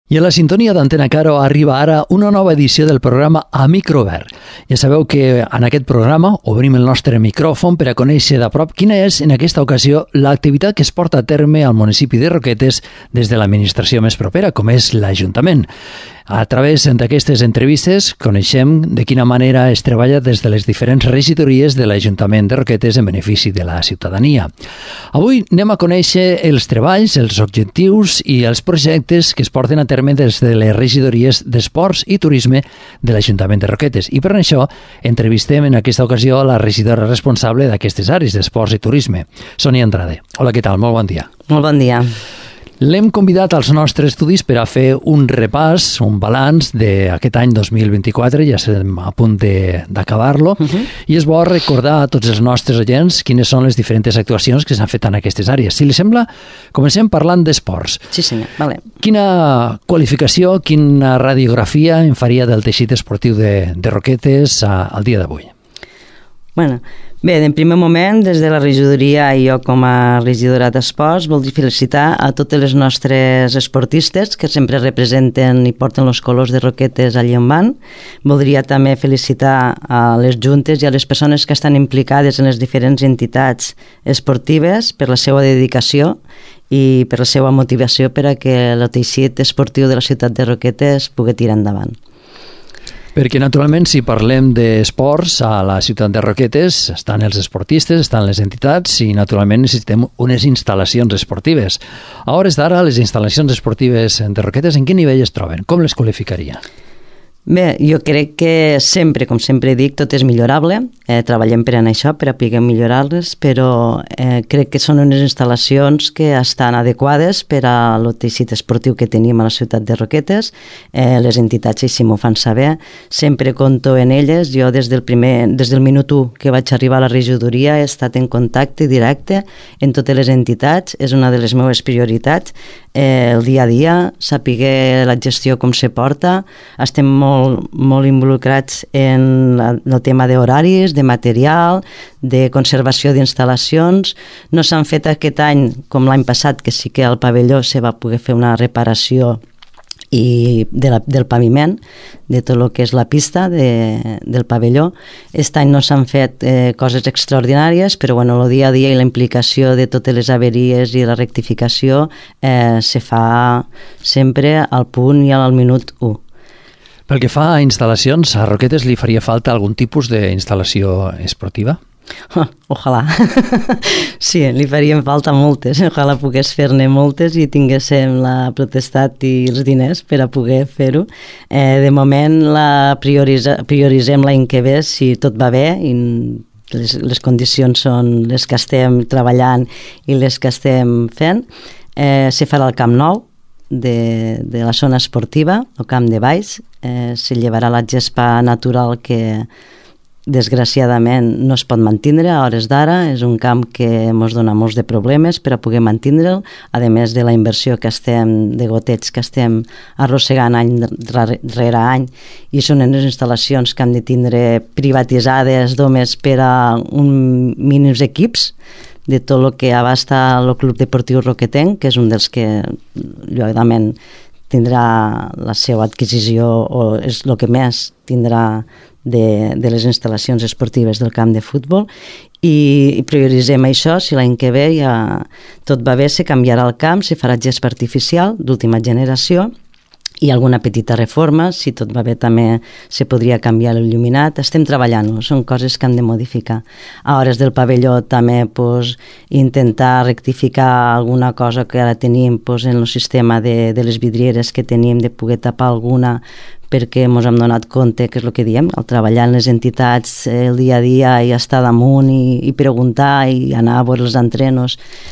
I a la sintonia d'Antena Caro arriba ara una nova edició del programa A Micro Obert. Ja sabeu que en aquest programa obrim el nostre micròfon per a conèixer de prop quina és, en aquesta ocasió, l'activitat que es porta a terme al municipi de Roquetes des de l'administració més propera, com és l'Ajuntament. A través d'aquestes entrevistes coneixem de quina manera es treballa des de les diferents regidories de l'Ajuntament de Roquetes en benefici de la ciutadania. Avui anem a conèixer els treballs, els objectius i els projectes que es porten a terme des de les regidories d'Esports i Turisme de l'Ajuntament de Roquetes. I per això entrevistem en aquesta ocasió la regidora responsable d'aquestes àrees d'Esports i Turisme, Sònia Andrade. Hola, què tal? Molt bon dia. Molt bon dia. L'hem convidat als nostres estudis per a fer un repàs, un balanç d'aquest any 2024, ja estem a punt d'acabar-lo, i és bo recordar a tots els nostres oients quines són les diferents actuacions que s'han fet en aquestes àrees. Si li sembla, comencem parlant d'esports. Sí, senyor, vale. Quina qualificació, quina radiografia en faria del teixit esportiu de Roquetes al dia d'avui? Bueno, bé, en primer moment, des de la regidoria i jo com a regidora d'esports voldria felicitar a totes les nostres esportistes que sempre representen i porten els colors de Roquetes allí on van. Voldria també felicitar a les juntes i a les persones que estan implicades en les diferents entitats esportives per la seva dedicació i per la seva motivació per a que el teixit esportiu de la ciutat de Roquetes pugui tirar endavant. Perquè, naturalment, si parlem d'esports a la ciutat de Roquetes, estan els esportistes, estan les entitats i, naturalment, necessitem unes instal·lacions esportives. A hores d'ara, les instal·lacions esportives de Roquetes, en quin nivell es troben? Com les qualificaria? Bé, jo crec que sempre, com sempre dic, tot és millorable. Treballem per en això, per a poder millorar-les, però crec que són unes instal·lacions que estan adequades per al teixit esportiu que tenim a la ciutat de Roquetes. Les entitats així m'ho fan saber. Sempre compto en elles. Jo des del minut 1 que vaig arribar a la regidoria he estat en contacte directe en totes les entitats. És una de les meves prioritats. El dia a dia, saber la gestió com se porta. Estem molt involucrats en el tema d'horaris, de material, de conservació d'instal·lacions. No s'han fet aquest any, com l'any passat, que sí que al pavelló se va poder fer una reparació del paviment, de tot el que és la pista del pavelló. Aquest any no s'han fet coses extraordinàries, però bueno, el dia a dia i la implicació de totes les averies i la rectificació se fa sempre al punt i al minut 1. Pel que fa a instal·lacions, a Roquetes li faria falta algun tipus d'instal·lació esportiva? Ojalà. Sí, li farien falta moltes. Ojalà pogués fer-ne moltes i tinguéssim la potestat i els diners per a poder fer-ho. De moment prioritzem l'any que ve, si tot va bé i les condicions són les que estem treballant i les que estem fent. Se farà el Camp Nou de la zona esportiva, el Camp de Baix. Se llevarà la gespa natural que desgraciadament no es pot mantindre a hores d'ara. És un camp que ens dona molts de problemes per a poder mantindre'l, a més de la inversió de goteig que estem arrossegant any rere any, i són unes instal·lacions que han de tindre privatitzades només per a uns mínims equips de tot el que abasta el Club Deportiu Roquetenc, que és un dels que lògicament tindrà la seva adquisició o és el que més tindrà de les instal·lacions esportives del camp de futbol, i prioritzem això. Si l'any que ve ja tot va bé, se canviarà el camp, se farà gespa artificial d'última generació i alguna petita reforma. Si tot va bé també se podria canviar l'il·luminat. Estem treballant-ho, són coses que hem de modificar. A hores del pavelló també intentar rectificar alguna cosa que ara tenim en el sistema de les vidrieres que tenim, de poder tapar alguna, perquè ens hem donat compte, que és el que diem, al treballar en les entitats el dia a dia i estar damunt i preguntar i anar a veure els entrenos,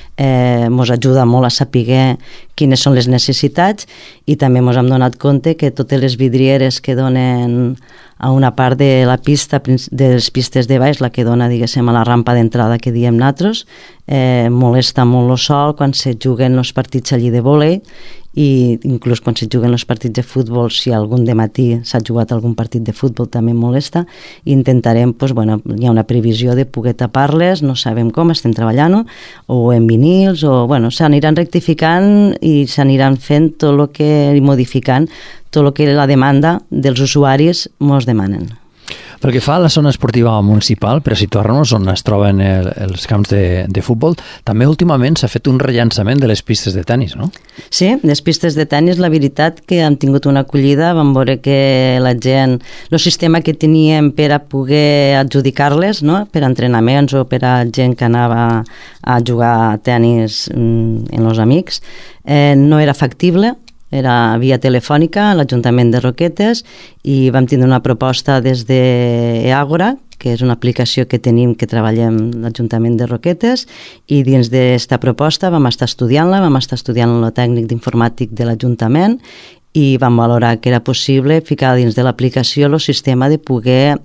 ens ajuda molt a saber quines són les necessitats, i també ens hem donat compte que totes les vidrieres que donen a una part de la pista, de les pistes de baix, la que dona, diguéssim, a la rampa d'entrada que diem nosaltres, molesta molt el sol quan se juguen els partits allí de vòlei, i inclús quan se juguen els partits de futbol, si algun dematí s'ha jugat algun partit de futbol també molesta, i intentarem, doncs, bueno, hi ha una previsió de poder tapar-les, no sabem com, estem treballant-ho, o en vinils, o bueno, s'aniran rectificant i s'aniran fent tot el que, i modificant tot el que la demanda dels usuaris mos demanen. Pel que fa a la zona esportiva municipal, per a situar-nos on es troben els camps de futbol, també últimament s'ha fet un rellançament de les pistes de tennis, no? Sí, les pistes de tennis, la veritat que han tingut una acollida, vam veure que la gent, el sistema que teníem per a poder adjudicar-les, no? Per a entrenaments o per a gent que anava a jugar a tennis en els amics, no era factible, era via telefònica a l'Ajuntament de Roquetes, i vam tindre una proposta des d'Eàgora, que és una aplicació que tenim, que treballem l'Ajuntament de Roquetes, i dins d'aquesta proposta vam estar estudiant-la, vam estar estudiant el tècnic d'informàtic de l'Ajuntament, i vam valorar que era possible ficar dins de l'aplicació el sistema de poder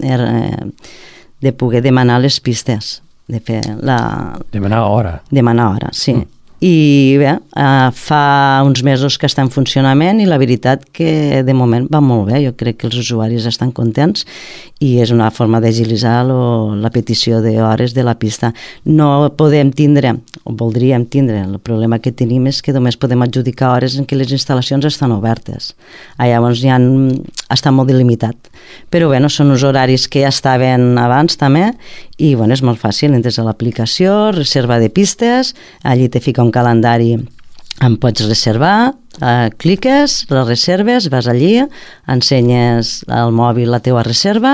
demanar les pistes, de fer Demanar hora. Demanar hora, sí. I bé, fa uns mesos que està en funcionament i la veritat que de moment va molt bé. Jo crec que els usuaris estan contents i és una forma d'agilitzar la petició d'hores de la pista. No podem tindre, o voldríem tindre, el problema que tenim és que només podem adjudicar hores en què les instal·lacions estan obertes. Llavors està molt delimitat. Però bé, són uns horaris que ja estaven abans també, i bueno, és molt fàcil, entres a l'aplicació, reserva de pistes, allí te fica un calendari, em pots reservar, cliques, les reserves, vas allí, ensenyes al mòbil la teua reserva,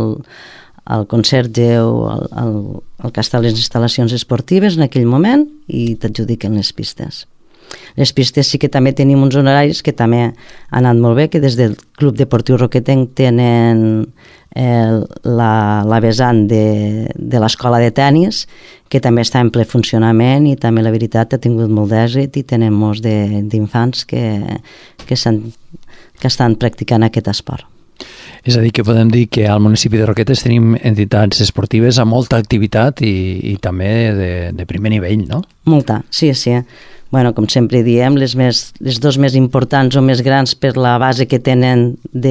al conserge o al que està a les instal·lacions esportives en aquell moment, i t'adjudiquen les pistes. Les pistes sí que també tenim uns horaris que també han anat molt bé, que des del Club Deportiu Roquetenc tenen la vessant de l'escola de tennis, que també està en ple funcionament, i també la veritat ha tingut molt d'èxit i tenen molts d'infants que estan practicant aquest esport. És a dir, que podem dir que al municipi de Roquetes tenim entitats esportives amb molta activitat i també de primer nivell, no? Molta, sí. Bueno, com sempre diem, les dos més importants o més grans per la base que tenen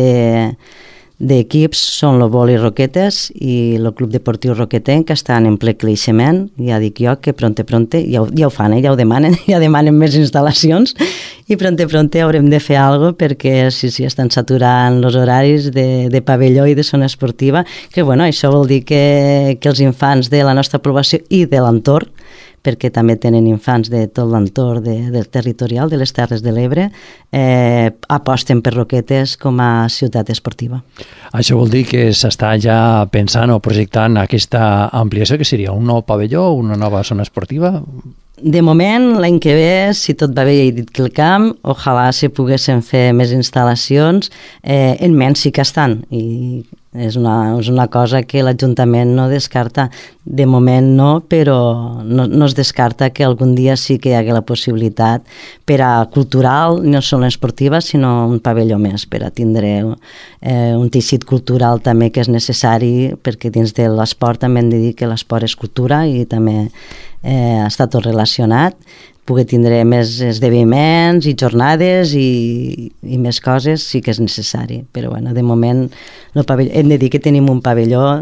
d'equips són el Vòlei Roquetes i el Club Deportiu Roquetenc, que estan en ple creixement. Ja dic jo que pronte ja ho fan, ja ho demanen, ja demanen més instal·lacions, i pronte haurem de fer alguna cosa, perquè sí, estan saturant els horaris de pavelló i de zona esportiva, que bueno, això vol dir que els infants de la nostra població i de l'entorn, perquè també tenen infants de tot l'entorn del territorial, de les Terres de l'Ebre, aposten per Roquetes com a ciutat esportiva. Això vol dir que s'està ja pensant o projectant aquesta ampliació, que seria un nou pavelló, una nova zona esportiva? De moment, l'any que ve, si tot va bé, ja he dit que el camp, ojalà si poguessin fer més instal·lacions, en menys sí que estan, i és una cosa que l'Ajuntament no descarta. De moment no, però no es descarta que algun dia sí que hi hagi la possibilitat per a cultural, no només esportiva, sinó un pavelló més, per a tindre un teixit cultural també que és necessari, perquè dins de l'esport també hem de dir que l'esport és cultura i també està tot relacionat. Poder tindre més esdeveniments i jornades i més coses sí que és necessari, però bueno, de moment hem de dir que tenim un pavelló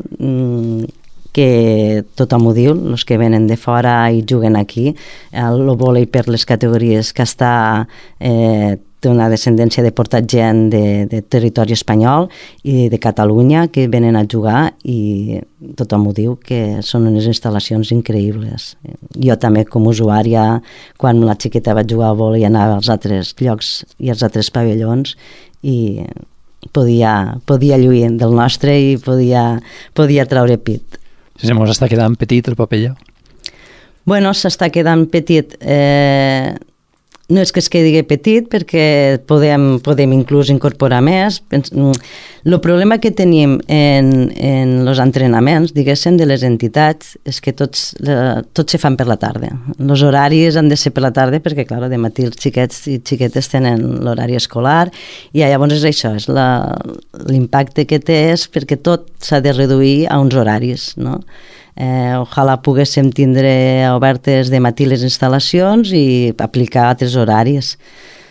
que tothom ho diu, els que venen de fora i juguen aquí, el vòlei per les categories que està té una descendència de portar gent de territori espanyol i de Catalunya que venen a jugar, i tothom ho diu que són unes instal·lacions increïbles. Jo també com a usuària, quan la xiqueta va jugar a vòlei, anava als altres llocs i als altres pavellons i podia lluir del nostre i podia treure pit. Si se mos està quedant petit el pavelló? Bueno, s'està quedant petit. No és que es quedi petit, perquè podem inclús incorporar més. El problema que tenim en els entrenaments, diguéssim, de les entitats, és que tots se fan per la tarda. Els horaris han de ser per la tarda perquè, clar, de matí els xiquets i xiquetes tenen l'horari escolar, i llavors és això, és l'impacte que té, és perquè tot s'ha de reduir a uns horaris, no? Ojalà poguéssim tindre obertes de matí les instal·lacions i aplicar altres horaris.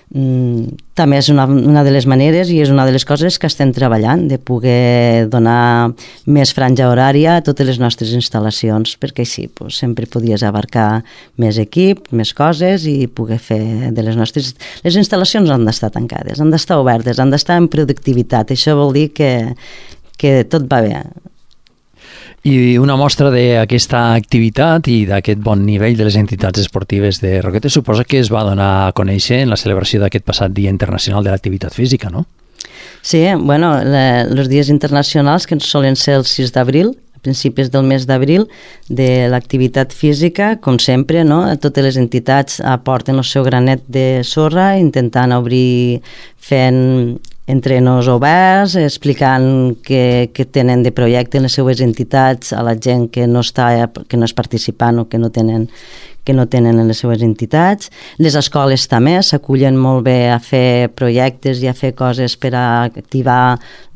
També és una de les maneres i és una de les coses que estem treballant, de poder donar més franja horària a totes les nostres instal·lacions, perquè així sempre podies abarcar més equip, més coses i poder fer de les nostres... Les instal·lacions han d'estar tancades, han d'estar obertes, han d'estar en productivitat. Això vol dir que tot va bé. I una mostra d'aquesta activitat i d'aquest bon nivell de les entitats esportives de Roquetes suposa que es va donar a conèixer en la celebració d'aquest passat Dia Internacional de l'Activitat Física, no? Sí, bueno, els dies internacionals, que solen ser el 6 d'abril, a principis del mes d'abril, de l'activitat física, com sempre, no? Totes les entitats aporten el seu granet de sorra, intentant obrir, fent entrenos oberts, explicant què tenen de projecte en les seues entitats a la gent que no és participant o que no tenen en les seues entitats. Les escoles també s'acullen molt bé a fer projectes i a fer coses per a activar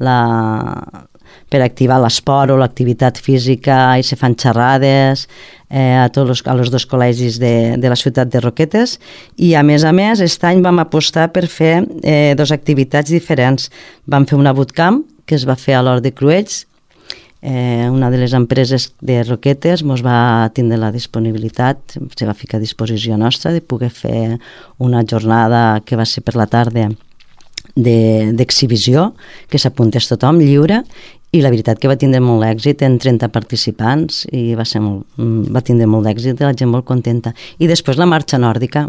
l'esport o l'activitat física, i se fan xerrades a los dos col·legis de la ciutat de Roquetes, i a més, aquest any vam apostar per fer dues activitats diferents. Vam fer una bootcamp que es va fer a l'Hort de Cruells. Una de les empreses de Roquetes ens va tindre la disponibilitat, se va ficar a disposició nostra de poder fer una jornada que va ser per la tarda d'exhibició, que s'apuntés tothom lliure, i la veritat que va tindre molt èxit, en 30 participants, i va tindre molt d'èxit, la gent molt contenta. I després la marxa nòrdica,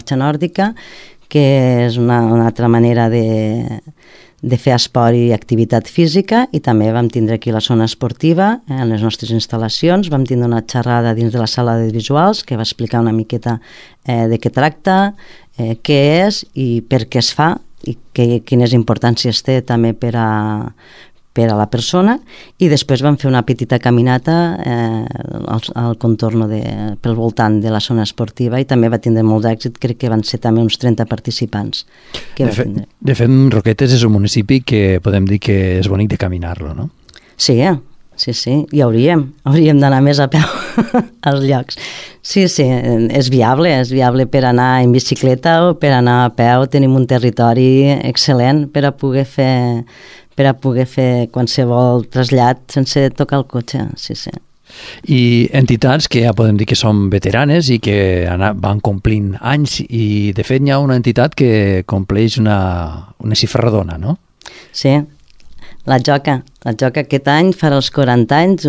que és una altra manera de fer esport i activitat física, i també vam tindre aquí la zona esportiva, en les nostres instal·lacions, vam tindre una xerrada dins de la sala de visuals que va explicar una miqueta de què tracta, què és i per què es fa, i quines importàncies té també per a la persona, i després vam fer una petita caminata al contorn pel voltant de la zona esportiva, i també va tindre molt d'èxit. Crec que van ser també uns 30 participants que va tindre. De fet, Roquetes és un municipi que podem dir que és bonic de caminar-lo, no? Sí, i hauríem d'anar més a peu als llocs. Sí, és viable per anar en bicicleta o per anar a peu. Tenim un territori excel·lent per a poder fer qualsevol trasllat sense tocar el cotxe, sí. I entitats que ja podem dir que són veteranes i que van complint anys, i de fet hi ha una entitat que compleix una xifra redona, no? Sí, la Joca aquest any farà els 40 anys,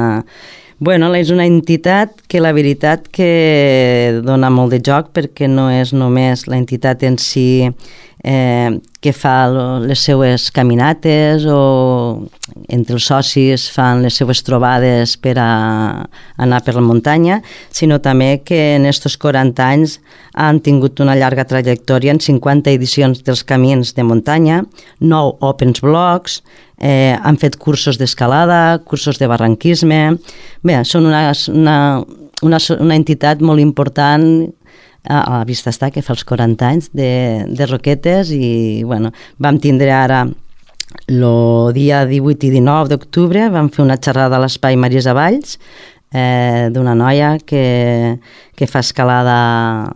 és una entitat que la veritat que dona molt de joc, perquè no és només l'entitat en si que fa les seues caminates, o entre els socis fan les seues trobades per a anar per la muntanya, sinó també que en estos 40 anys han tingut una llarga trajectòria en 50 edicions dels camins de muntanya, 9 Opens Blocks, han fet cursos d'escalada, cursos de barranquisme. Bé, són una entitat molt important. A la vista està que fa els 40 anys de Roquetes, i vam tindre ara el dia 18 i 19 d'octubre, vam fer una xerrada a l'Espai Marisa Valls d'una noia que fa escalada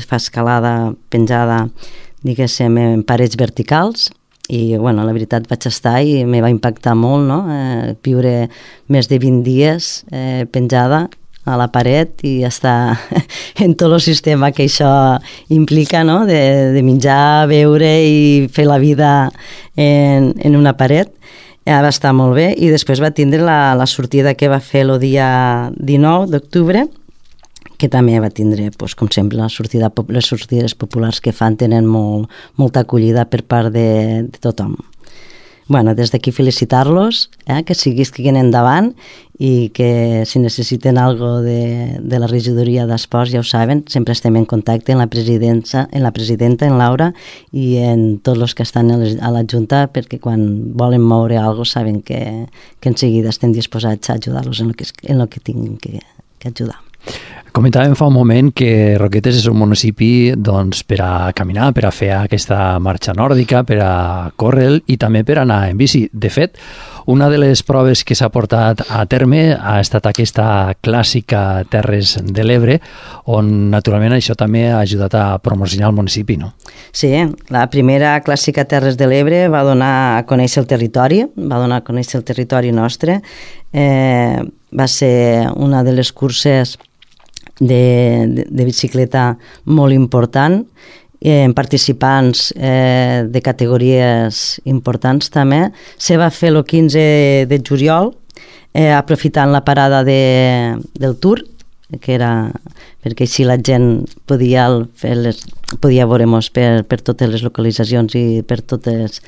penjada, diguéssim, en parets verticals, i la veritat vaig estar i me va impactar molt, no? Viure més de 20 dies penjada a la paret i estar en tot el sistema que això implica, no? De menjar, beure i fer la vida en una paret. Va estar molt bé, i després va tindre la sortida que va fer el dia 19 d'octubre, que també va tindre, com sempre, les sortides populars que fan tenen molta acollida per part de tothom. Des d'aquí felicitar-los, que siguin endavant, i que si necessiten alguna cosa de la regidoria d'esports, ja ho saben, sempre estem en contacte amb la presidenta, en Laura, i en tots els que estan a la Junta, perquè quan volen moure alguna cosa saben que en seguida estem disposats a ajudar-los en el que tinguin que ajudar. Comentàvem fa un moment que Roquetes és un municipi doncs, per a caminar, per a fer aquesta marxa nòrdica, per a córrer i també per anar en bici. De fet, una de les proves que s'ha portat a terme ha estat aquesta clàssica Terres de l'Ebre, on naturalment això també ha ajudat a promocionar el municipi, no? Sí, la primera clàssica Terres de l'Ebre va donar a conèixer el territori, nostre. Va ser una de les curses de bicicleta molt important, en participants de categories importants també. Se va fer el 15 de juliol, aprofitant la parada del Tour, que era perquè així la gent podia veure-nos per totes les localitzacions i per totes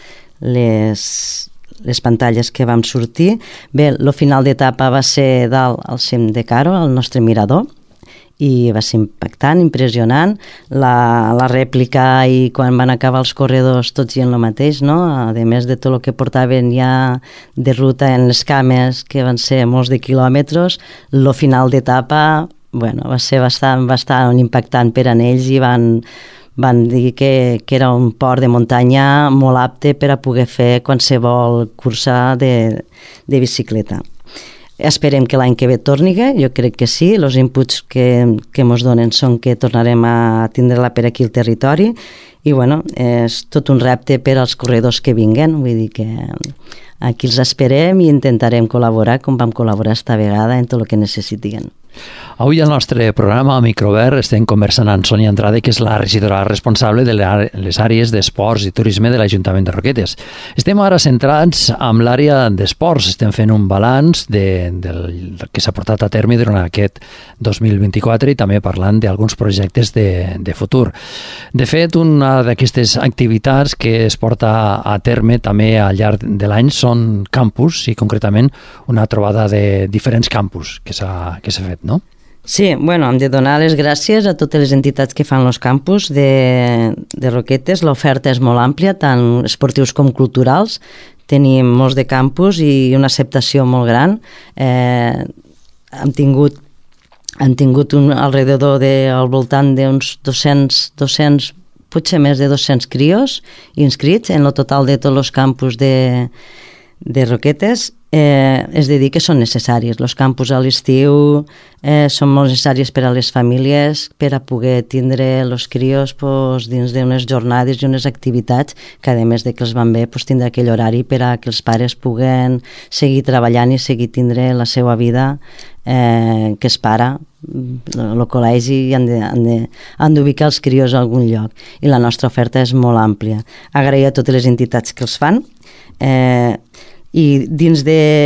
les pantalles que vam sortir. Bé, el final d'etapa va ser dalt al cim de Caro, al nostre mirador, i va ser impactant, impressionant. La rèplica i quan van acabar els corredors tots dient el mateix, no? A més de tot el que portaven ja de ruta en les cames, que van ser molts de quilòmetres, el final d'etapa va ser bastant impactant per a ells i van dir que era un port de muntanya molt apte per a poder fer qualsevol cursa de bicicleta. Esperem que l'any que ve torni, jo crec que sí, els inputs que ens donen són que tornarem a tindre-la per aquí al territori i és tot un repte per als corredors que vinguen, vull dir que aquí els esperem i intentarem col·laborar com vam col·laborar esta vegada en tot el que necessitin. Avui al nostre programa a Microvert estem conversant amb Sònia Andrade, que és la regidora responsable de les àrees d'esports i turisme de l'Ajuntament de Roquetes. Estem ara centrats en l'àrea d'esports, estem fent un balanç del que s'ha portat a terme durant aquest 2024 i també parlant d'alguns projectes de futur. De fet, una d'aquestes activitats que es porta a terme també al llarg de l'any són campus i concretament una trobada de diferents campus que s'ha fet, no? Sí, hem de donar les gràcies a totes les entitats que fan els campus de Roquetes. L'oferta és molt àmplia, tant esportius com culturals. Tenim molts de campus i una acceptació molt gran. Han tingut al voltant d'uns 200, potser més de 200 crios inscrits en el total de tots els campus de Roquetes. És de dir que són necessaris. Els campus a l'estiu són molt necessaris per a les famílies, per a poder tindre els crios dins d'unes jornades i unes activitats que, a més de que els van bé, tindre aquell horari per a que els pares puguen seguir treballant i seguir tindre la seva vida que es para el col·legi i han d'ubicar els crios a algun lloc. I la nostra oferta és molt àmplia. Agrair a totes les entitats que els fan. I dins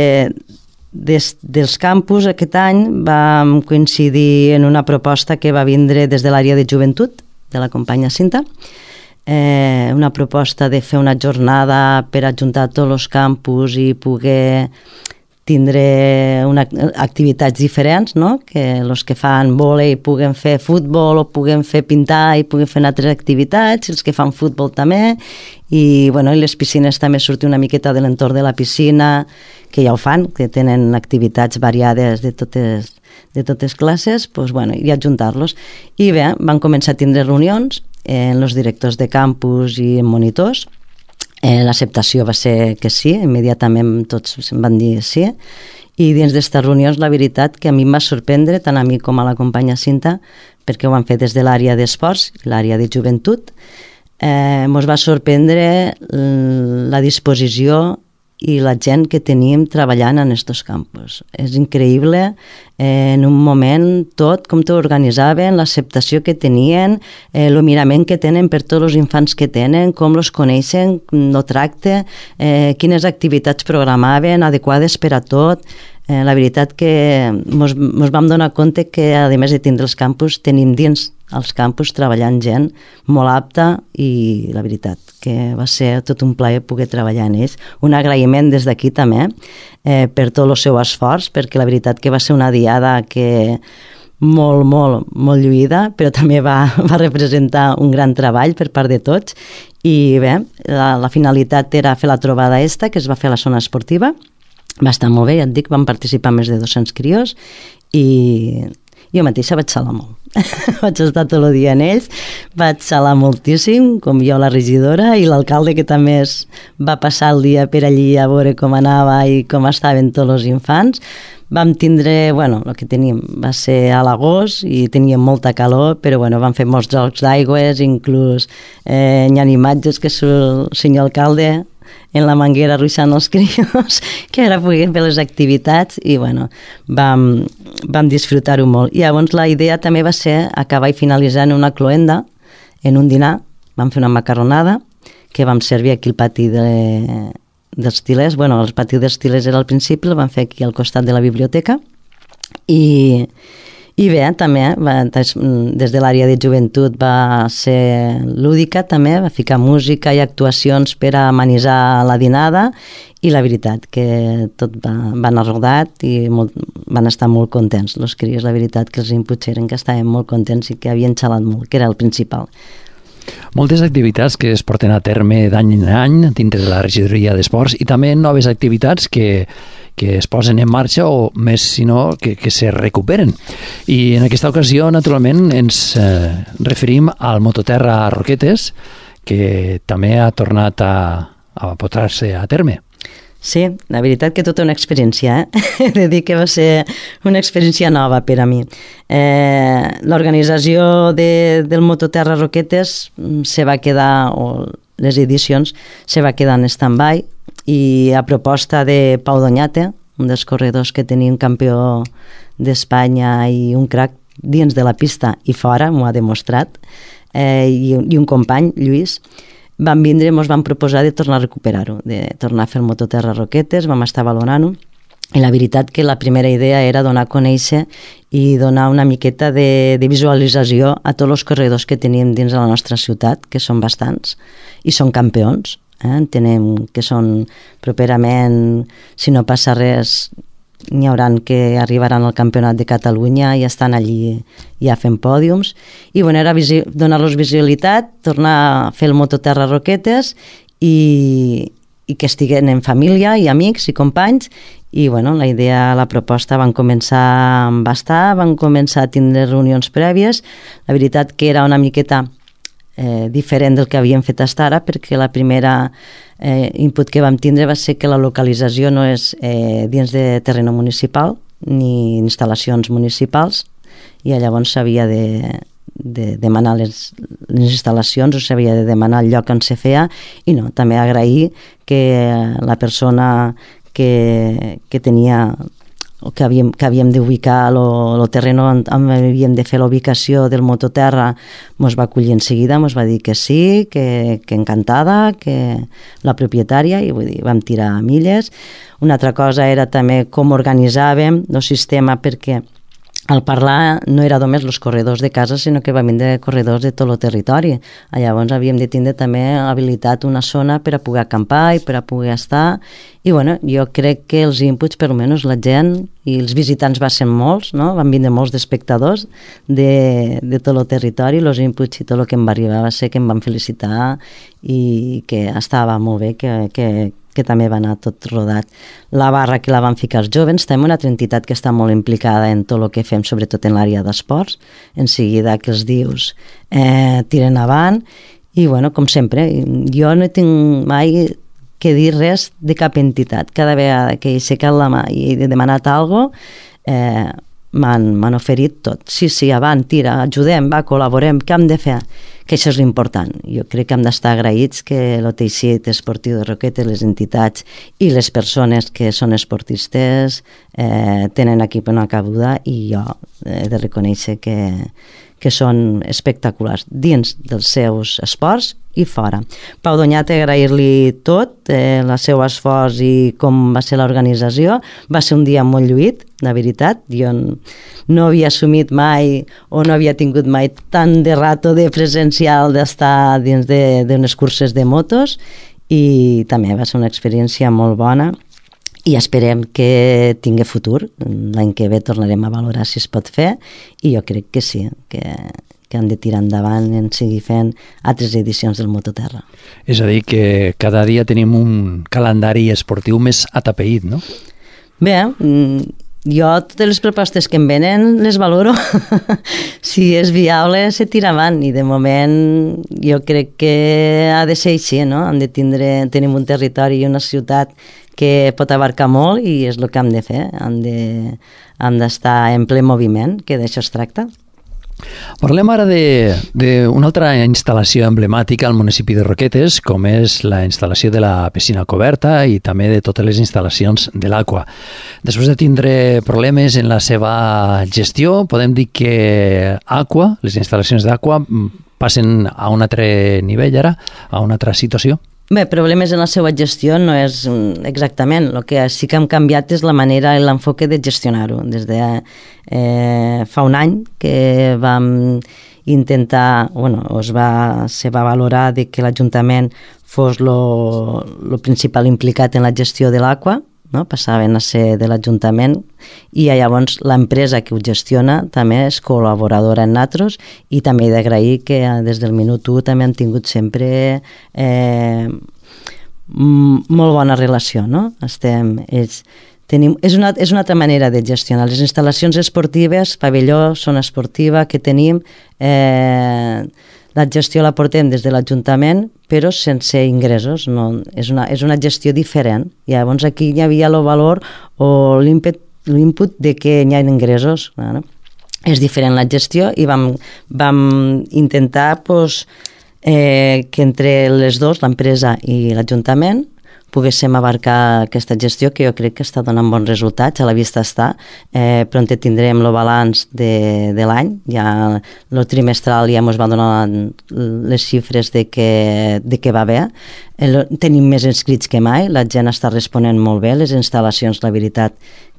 dels campus aquest any vam coincidir en una proposta que va vindre des de l'àrea de joventut de la companya Cinta, una proposta de fer una jornada per ajuntar tots els campus i poder tindre activitats diferents, no? Que els que fan vòlei puguen fer futbol o puguen fer pintar i puguen fer altres activitats, els que fan futbol també, i les piscines també sortir una miqueta de l'entorn de la piscina, que ja ho fan, que tenen activitats variades de totes classes, i ajuntar-los. I bé, van començar a tindre reunions en els directors de campus i en monitors. L'acceptació va ser que sí, immediatament tots em van dir sí, i dins d'aquestes reunions la veritat que a mi em va sorprendre, tant a mi com a la companya Cinta, perquè ho van fer des de l'àrea d'esports i l'àrea de joventut. Ens va sorprendre la disposició i la gent que teníem treballant en aquests campus. És increïble en un moment com t'ho organitzaven, l'acceptació que tenien, el mirament que tenen per tots els infants que tenen, com els coneixen, el tracte, quines activitats programaven, adequades per a tot. La veritat que ens vam donar compte que, a més de tindre els campus, tenim dins els campus treballant gent molt apta i la veritat que va ser tot un plaer poder treballar en ells. Un agraïment des d'aquí també per tot el seu esforç, perquè la veritat que va ser una diada que molt lluïda, però també va representar un gran treball per part de tots. I bé, la finalitat era fer la trobada que es va fer a la zona esportiva. Va estar molt bé, ja et dic, van participar més de 200 crios i Jo mateixa vaig xalar molt. Vaig estar tot el dia en ells, vaig xalar moltíssim, com jo la regidora i l'alcalde, que també va passar el dia per allí a veure com anava i com estaven tots els infants. Vam tindre, el que teníem va ser a l'agost i teníem molta calor, però vam fer molts jocs d'aigües, inclús hi ha imatges que surt el senyor alcalde en la manguera ruixant els crios, que ara puguem fer les activitats i vam disfrutar-ho molt. I llavors la idea també va ser acabar i finalitzar en una cloenda, en un dinar, vam fer una macarronada que vam servir aquí al pati dels Tilers. El pati dels Tilers era al principi, el vam fer aquí al costat de la biblioteca i bé, també, des de l'àrea de joventut va ser lúdica també, va ficar música i actuacions per a amenitzar la dinada i la veritat que tot va anar rodat i van estar molt contents. Els crios, la veritat que els inputs eren que estaven molt contents i que havien xalat molt, que era el principal. Moltes activitats que es porten a terme d'any en any dintre de la regidoria d'esports i també noves activitats que es posen en marxa o més, si no, que se recuperen. I en aquesta ocasió, naturalment, ens referim al Mototerra Roquetes, que també ha tornat a portar-se a terme. Sí, la veritat que tota una experiència, He de dir que va ser una experiència nova per a mi. L'organització del Mototerra Roquetes se va quedar, o les edicions, se va quedar en stand-by i a proposta de Pau Doñate, un dels corredors que tenia un campió d'Espanya i un crac dins de la pista i fora, m'ho ha demostrat, i un company, Lluís, vam vindre i ens van proposar de tornar a recuperar-ho, de tornar a fer el Mototerra Roquetes, vam estar valorant-ho, i la veritat que la primera idea era donar a conèixer i donar una miqueta de visualització a tots els corredors que teníem dins de la nostra ciutat, que són bastants, i són campions. Entenem que són properament, si no passa res, n'hi hauran que arribaran al Campionat de Catalunya i estan allí ja fent pòdiums. I era donar-los visibilitat, tornar a fer el Mototerra Roquetes i que estiguen en família i amics i companys. I la idea, la proposta, van començar amb bastar, van començar a tindre reunions prèvies. La veritat que era una miqueta diferent del que havíem fet fins ara, perquè la primera input que vam tindre va ser que la localització no és dins de terreno municipal ni instal·lacions municipals, i llavors s'havia de demanar les instal·lacions o s'havia de demanar el lloc on se feia. I no, també agrair que la persona que tenia o que havíem d'ubicar el terreno on havíem de fer la ubicació del Mototerra, ens va acollir en seguida, ens va dir que sí, que encantada, que la propietària, i vam tirar a milles. Una altra cosa era també com organitzàvem el sistema, perquè al parlar no era només els corredors de casa, sinó que van vindre corredors de tot el territori. Llavors havíem de tindre també habilitat una zona per a poder acampar i per a poder estar. I jo crec que els inputs, per almenys la gent i els visitants va ser molts, no? Van vindre molts d'espectadors de tot el territori. Els inputs i tot el que em va arribar va ser que em van felicitar i que estava molt bé, que també va anar tot rodat. La barra que la van ficar els joves, també una altra entitat que està molt implicada en tot el que fem, sobretot en l'àrea d'esports. En seguida que els dius tiren avant i, com sempre, jo no tinc mai que dir res de cap entitat. Cada vegada que he aixecat la mà i he demanat alguna cosa, m'han oferit tot. Sí, avant, tira, ajudem, col·laborem, què hem de fer? Que això és l'important. Jo crec que hem d'estar agraïts que el teixit esportiu de Roquetes, les entitats i les persones que són esportistes tenen aquí una cabuda, i jo he de reconèixer que són espectaculars dins dels seus esports i fora. Pau Doñate, agrair-li tot, el seu esforç i com va ser l'organització. Va ser un dia molt lluït, la veritat. Jo no havia assumit mai o no havia tingut mai tant de rato de presencial d'estar dins d'unes curses de motos, i també va ser una experiència molt bona i esperem que tingui futur. L'any que ve tornarem a valorar si es pot fer, i jo crec que sí, que han de tirar endavant en seguir fent altres edicions del Mototerra. És a dir, que cada dia tenim un calendari esportiu més atapeït, no? Bé, Jo totes les propostes que em venen les valoro. Si és viable, se tira avant, i de moment jo crec que ha de ser així, no? Tenim un territori i una ciutat que pot abarcar molt i és el que hem de fer, hem d'estar en ple moviment, que d'això es tracta. Parlem ara d'una altra instal·lació emblemàtica al municipi de Roquetes, com és la instal·lació de la piscina coberta i també de totes les instal·lacions de l'Aqua. Després de tindre problemes en la seva gestió, podem dir que Aqua, les instal·lacions d'Aqua, passen a un altre nivell ara, a una altra situació? Bé, problemes en la seva gestió no és exactament. El que sí que hem canviat és la manera i l'enfoque de gestionar-ho. Des de fa un any que vam intentar, se va valorar de que l'Ajuntament fos el principal implicat en la gestió de l'Aqua, no? Passaven a ser de l'Ajuntament, i llavors l'empresa que ho gestiona també és col·laboradora en nosaltres, i també he d'agrair que des del minut 1 també han tingut sempre molt bona relació, no? És una altra manera de gestionar les instal·lacions esportives, pavelló, zona esportiva que tenim. La gestió la portem des de l'Ajuntament, però sense ingressos. No, és una gestió diferent. I llavors aquí hi havia el valor o l'input de que hi ha ingressos. No? És diferent la gestió, i vam intentar que entre les dos, l'empresa i l'Ajuntament, poguéssim abarcar aquesta gestió, que jo crec que està donant bons resultats, a la vista està. Pront tindrem el balanç de l'any, ja el trimestral ja ens va donar les xifres de què va bé. Tenim més inscrits que mai, la gent està responent molt bé, les instal·lacions, la veritat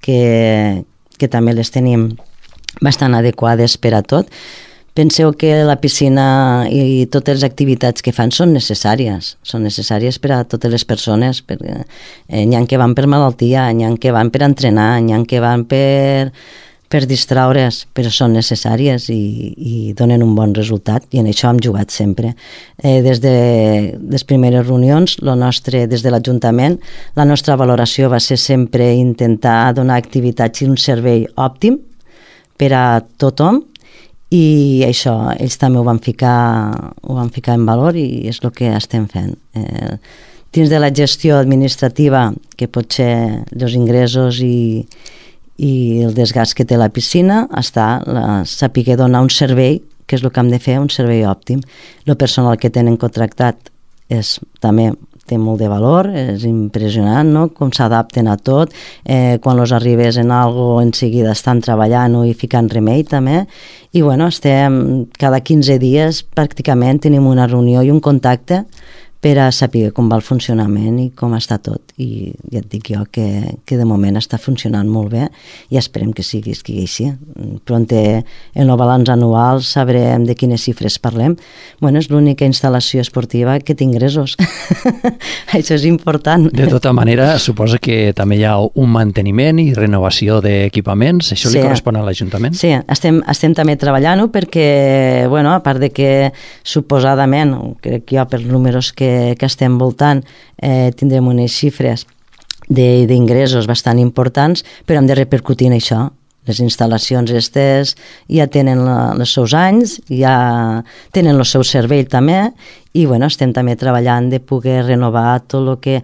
que també les tenim bastant adequades per a tot. Penseu que la piscina i totes les activitats que fan són necessàries per a totes les persones, perquè n'hi ha que van per malaltia, n'hi ha que van per entrenar, n'hi ha que van per distraure's, però són necessàries i donen un bon resultat, i en això hem jugat sempre. Des de les primeres reunions, des de l'Ajuntament, la nostra valoració va ser sempre intentar donar activitats i un servei òptim per a tothom, i això ells també ho van ficar en valor, i és el que estem fent. Dins de la gestió administrativa, que pot ser els ingressos i el desgast que té la piscina, està saber donar un servei, que és el que hem de fer, un servei òptim. El personal que tenen contractat també té molt de valor, és impressionant, no? Com s'adapten a tot, quan els arribes en algo en seguida estan treballant i ficant remei també, i estem cada 15 dies pràcticament tenim una reunió i un contacte per a saber com va el funcionament i com està tot, i ja et dic jo que de moment està funcionant molt bé, i esperem que sigui així. Pront en el balanç anual sabrem de quines xifres parlem. És l'única instal·lació esportiva que té ingressos. Això és important. De tota manera, suposa que també hi ha un manteniment i renovació d'equipaments. Això li correspon a l'Ajuntament? Sí, estem també treballant-ho perquè, a part de que suposadament, crec jo pels números que estem voltant, tindrem unes xifres d'ingressos bastant importants, però hem de repercutir en això. Les instal·lacions aquestes ja tenen els seus anys, ja tenen el seu servei també, i estem també treballant de poder renovar tot el que...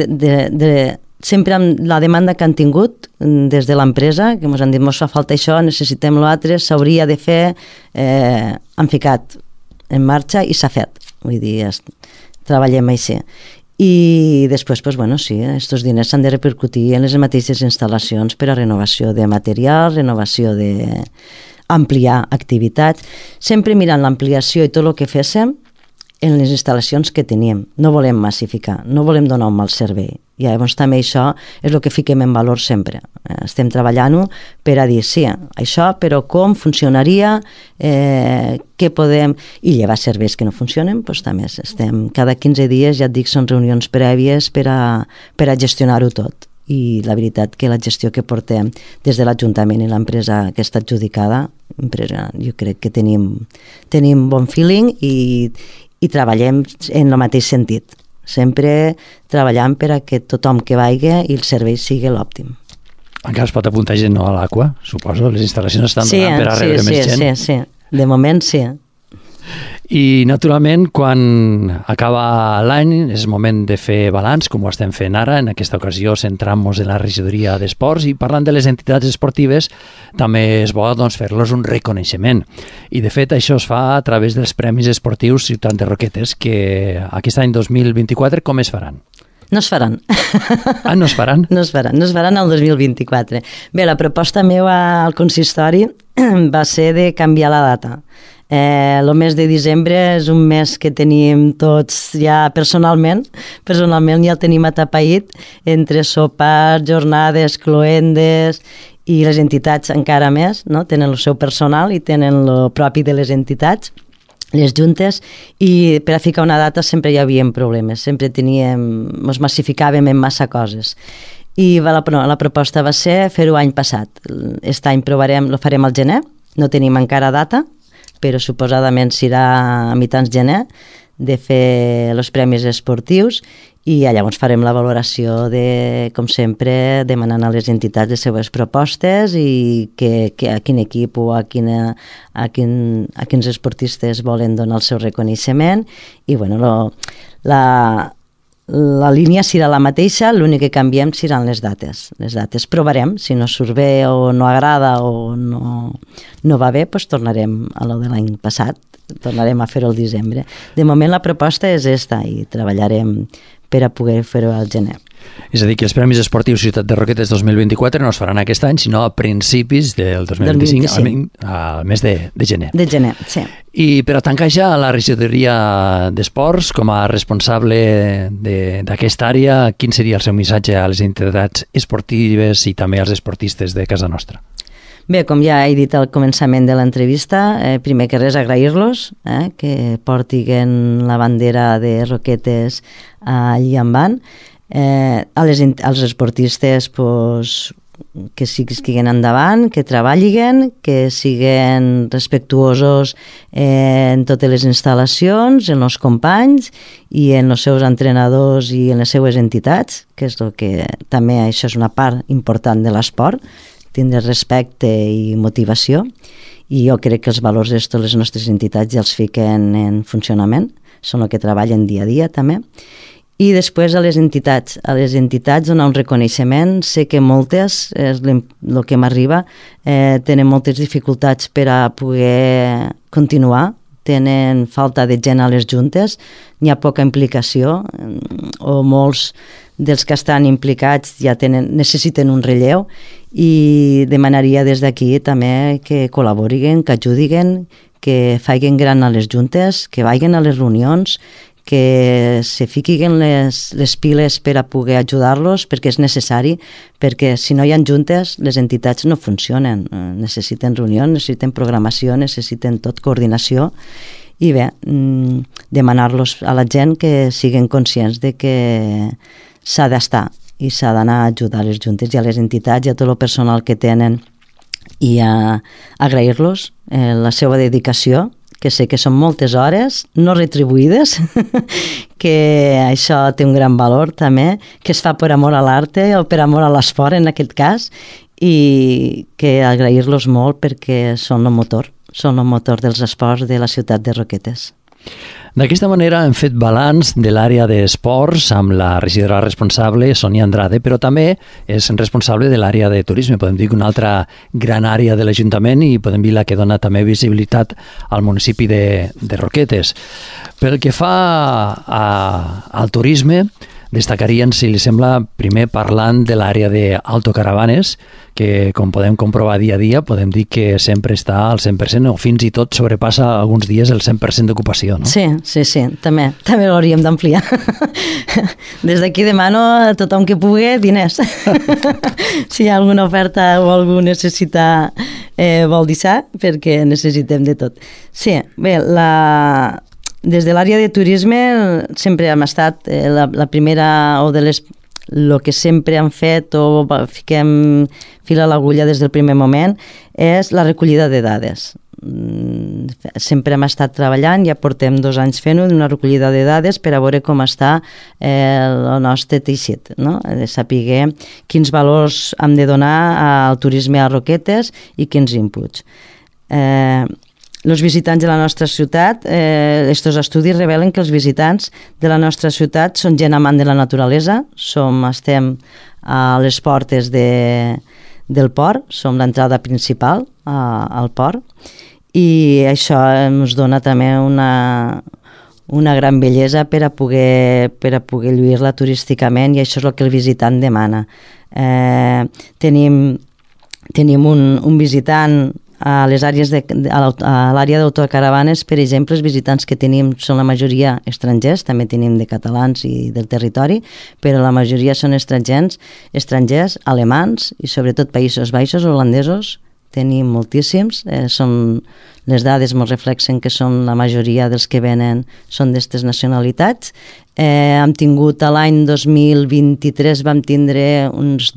Sempre amb la demanda que han tingut des de l'empresa, que ens han dit ens fa falta això, necessitem l'altre, s'hauria de fer, han ficat en marxa i s'ha fet. Vull dir, treballem així. I després, aquests diners s'han de repercutir en les mateixes instal·lacions per a renovació de material, renovació d'ampliar activitats, sempre mirant l'ampliació i tot el que féssim en les instal·lacions que teníem. No volem massificar, no volem donar un mal servei. I llavors també això és el que fiquem en valor sempre. Estem treballant-ho per a dir, sí, això, però com funcionaria, què podem... I llevar serveis que no funcionen, doncs també estem... Cada 15 dies, ja et dic, són reunions prèvies per a gestionar-ho tot. I la veritat que la gestió que portem des de l'Ajuntament i l'empresa que està adjudicada, impressionant. Jo crec que tenim bon feeling i treballem en el mateix sentit. Sempre treballant per a que tothom que vagi i el servei sigui l'òptim. Encara es pot apuntar gent a l'Aqua, suposo? Les instal·lacions estan donant per a rebre més gent? Sí. De moment sí. I, naturalment, quan acaba l'any és moment de fer balanç, com ho estem fent ara. En aquesta ocasió centrant-nos en la regidoria d'esports i parlant de les entitats esportives també és bo fer-los un reconeixement. I, de fet, això es fa a través dels Premis Esportius Ciutat de Roquetes, que aquest any 2024 com es faran? No es faran. Ah, no es faran? No es faran el 2024. Bé, la proposta meva al consistori va ser de canviar la data. El mes de desembre és un mes que tenim tots ja personalment ja el tenim atapeït entre sopars, jornades, cloendes i les entitats encara més, no? Tenen el seu personal i tenen el propi de les entitats, les juntes, i per a ficar una data sempre hi havia problemes, sempre ens massificàvem en massa coses. I la proposta va ser fer-ho any passat. Aquest any lo farem al gener, no tenim encara data, però suposadament serà a mitjans gener de fer els premis esportius i llavors farem la valoració de, com sempre, demanant a les entitats les seves propostes i a quin equip o a quins esportistes volen donar el seu reconeixement i bueno, la línia serà la mateixa, l'únic que canviem seran les dates. Les dates provarem, si no surt bé o no agrada o no va bé, doncs tornarem a lo de l'any passat, tornarem a fer-ho al desembre. De moment la proposta és esta i treballarem per a poder fer-ho al gener. És a dir, que els Premis Esportius Ciutat de Roquetes 2024 no es faran aquest any, sinó a principis del 2025, al mes de gener. De gener, sí. I per a tancar ja la regidoria d'esports, com a responsable d'aquesta àrea, quin seria el seu missatge a les entitats esportives i també als esportistes de casa nostra? Bé, com ja he dit al començament de l'entrevista, primer que res agrair-los, que portin la bandera de Roquetes allí on van. Als esportistes que siguin endavant, que treballin, que siguin respectuosos en totes les instal·lacions, en els companys i en els seus entrenadors i en les seues entitats, que és el que també això és una part important de l'esport, tindre respecte i motivació, i jo crec que els valors de les nostres entitats ja els fiquen en funcionament, són el que treballen dia a dia també. I després a les entitats donar un reconeixement. Sé que moltes, és el que m'arriba, tenen moltes dificultats per a poder continuar, tenen falta de gent a les juntes, n'hi ha poca implicació, o molts dels que estan implicats ja necessiten un relleu, i demanaria des d'aquí també que col·laborin, que ajudin, que facin gran a les juntes, que vagin a les reunions, que se fiquin les piles per a poder ajudar-los, perquè és necessari, perquè si no hi ha juntes les entitats no funcionen, necessiten reunions, necessiten programació, necessiten tot coordinació, i bé, demanar-los a la gent que siguin conscients de que s'ha d'estar i s'ha d'anar a ajudar a les juntes i a les entitats i a tot el personal que tenen, i a agrair-los la seva dedicació, que sé que són moltes hores no retribuïdes, que això té un gran valor també, que es fa per amor a l'arte o per amor a l'esport en aquest cas, i que agrair-los molt perquè són el motor dels esports de la ciutat de Roquetes. D'aquesta manera hem fet balanç de l'àrea d'esports amb la regidora responsable, Sònia Andrade, però també és responsable de l'àrea de turisme, podem dir que una altra gran àrea de l'Ajuntament i podem dir la que dona també visibilitat al municipi de Roquetes. Pel que fa al turisme, destacarien, si li sembla, primer parlant de l'àrea d'autocaravanes, que com podem comprovar dia a dia, podem dir que sempre està al 100% o fins i tot sobrepassa alguns dies el 100% d'ocupació, no? Sí, també l'hauríem d'ampliar. Des d'aquí demano a tothom que pugui diners. Si hi ha alguna oferta o algú necessita vol deixar, perquè necessitem de tot. Sí, bé, des de l'àrea de turisme sempre hem estat la primera o el que sempre han fet o fiquem fil a l'agulla des del primer moment és la recollida de dades. sempre hem estat treballant, ja portem 2 anys fent-ho, una recollida de dades per a veure com està el nostre teixit, no? De saber quins valors hem de donar al turisme a Roquetes i quins inputs. Els visitants de la nostra ciutat, estos estudis revelen que els visitants de la nostra ciutat són gent amant de la naturalesa, estem a les portes del port, som l'entrada principal al port, i això ens dona també una gran bellesa per a poder lluir-la turísticament, i això és el que el visitant demana. Tenim un visitant a les àrees a l'àrea d'autocaravanes, per exemple, els visitants que tenim són la majoria estrangers, també tenim de catalans i del territori, però la majoria són estrangers, alemans i sobretot Països Baixos, holandesos, tenim moltíssims, les dades ens reflexen que són la majoria dels que venen són d'aquestes nacionalitats. Hem tingut l'any 2023 vam tindre uns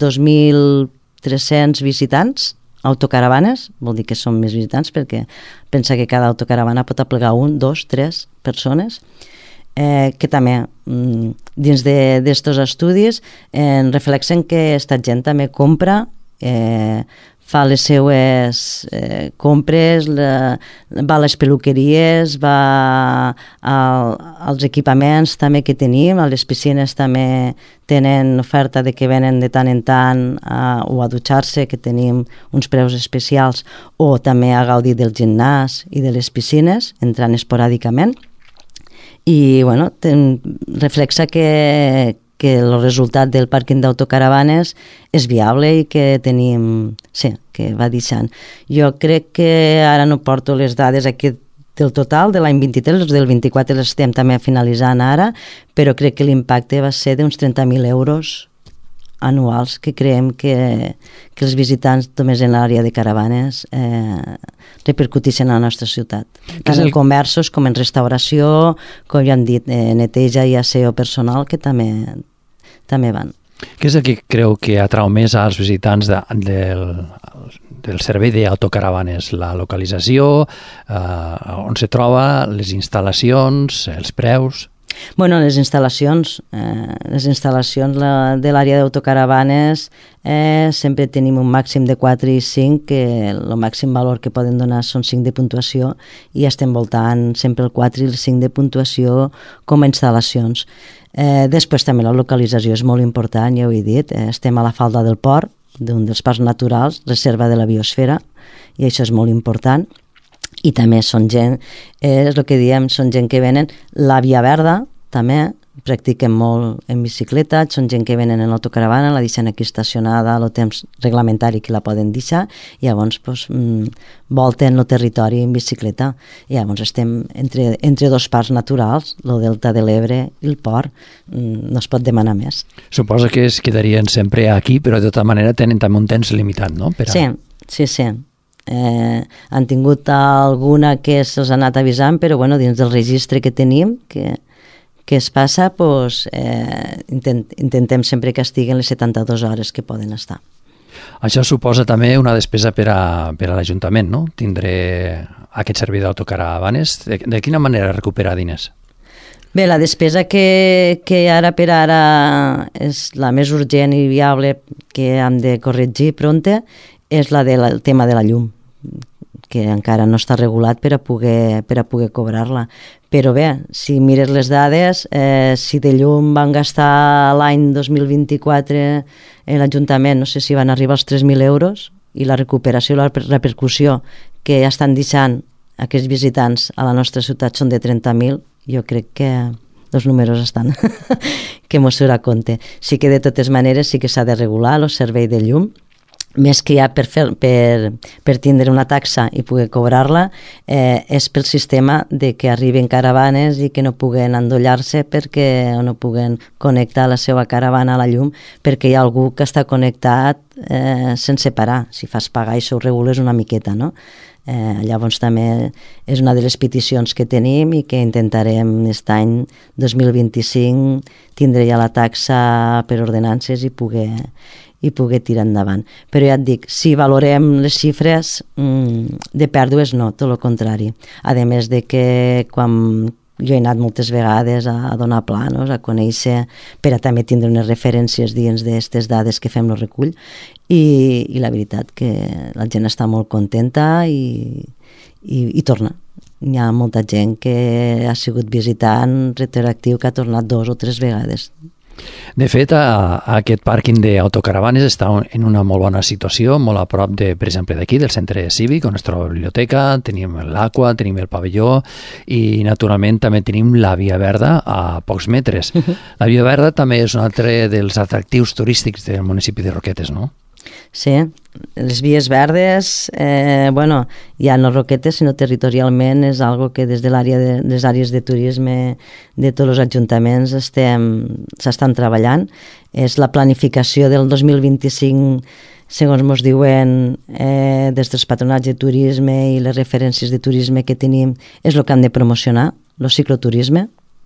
2.300 visitants autocaravanes, vol dir que són més visitants perquè pensa que cada autocaravana pot aplegar 1, 2, 3 persones, que també dins d'estos estudis reflexen que esta gent també compra, fa les seues compres, va a les peluqueries, va als equipaments també que tenim, a les piscines també tenen oferta de que venen de tant en tant o a dutxar-se, que tenim uns preus especials, o també a gaudir del gimnàs i de les piscines, entrant esporàdicament. I bueno, reflexa que el resultat del pàrquing d'autocaravanes és viable i que tenim, sí, que va deixant. Jo crec que ara no porto les dades aquí del total de l'any 23, els del 24 les estem també finalitzant ara, però crec que l'impacte va ser d'uns 30.000 euros anuals que creiem que els visitants només en l'àrea de caravanes repercuteixen a la nostra ciutat. Tant en comerços com en restauració, com ja hem dit, neteja i aseo personal, que també van. Què és el que creu que atrau més als visitants del servei d'autocaravanes? La localització, on se troba, les instal·lacions, els preus? Bueno, les instal·lacions de l'àrea d'autocaravanes sempre tenim un màxim de 4 i 5, que el màxim valor que poden donar són 5 de puntuació, i estem voltant sempre el 4 i el 5 de puntuació com a instal·lacions. Després també la localització és molt important, ja ho he dit, estem a la falda del port, d'un dels parcs naturals, reserva de la biosfera, i això és molt important. I també són gent, és el que diem, són gent que venen, la Via Verda també, practiquen molt en bicicleta, són gent que venen en l'autocaravana, la deixen aquí estacionada el temps reglamentari que la poden deixar, i llavors volten el territori en bicicleta, i llavors estem entre dos parcs naturals, el Delta de l'Ebre i el Port, no es pot demanar més. Suposo que es quedarien sempre aquí, però de tota manera tenen també un temps limitat, no? Sí. Han tingut alguna que se'ls ha anat avisant, però bueno, dins del registre que tenim, que es passa, intentem sempre que estiguen les 72 hores que poden estar. Això suposa també una despesa per a l'Ajuntament, no? Tindre aquest servei d'autocaravanes. De quina manera recupera diners? Bé, la despesa que ara per ara és la més urgent i viable que hem de corregir pronte és la del tema de la llum, que encara no està regulat per a poder cobrar-la. Però bé, si mires les dades, si de llum van gastar l'any 2024 l'Ajuntament, no sé si van arribar als 3.000 euros, i la recuperació i la repercussió que ja estan deixant aquests visitants a la nostra ciutat són de 30.000, jo crec que els números estan que mos surt a compte. Sí que de totes maneres sí que s'ha de regular el servei de llum, més que ja per tindre una taxa i poder cobrar-la, és pel sistema de que arriben caravanes i que no puguen endollar-se o no puguen connectar la seva caravana a la llum, perquè hi ha algú que està connectat sense parar. Si fas pagar, això ho regules una miqueta, no? Llavors també és una de les peticions que tenim i que intentarem aquest any 2025 tindre ja la taxa per ordenances i poder i poder tirar endavant. Però ja et dic, si valorem les xifres, de pèrdues no, tot el contrari. A més de que quan jo he anat moltes vegades a donar planos, a conèixer, per a també tindre unes referències dins d'aquestes dades que fem el recull, i la veritat que la gent està molt contenta i torna. Hi ha molta gent que ha sigut visitant retroactiu que ha tornat 2 o 3 vegades. De fet, aquest pàrquing d'autocaravanes està en una molt bona situació, molt a prop, per exemple, d'aquí, del centre cívic, on es troba la biblioteca, tenim l'Aqua, tenim el pavelló i, naturalment, també tenim la Via Verda a pocs metres. La Via Verda també és un altre dels atractius turístics del municipi de Roquetes, no? Sí, les vies verdes, ja no Roquetes, sinó territorialment és algo que des de les àrees de turisme de tots els ajuntaments s'estan treballant. És la planificació del 2025, segons ens diuen des dels patronats de turisme i les referències de turisme que tenim, és el que han de promocionar, el cicloturisme.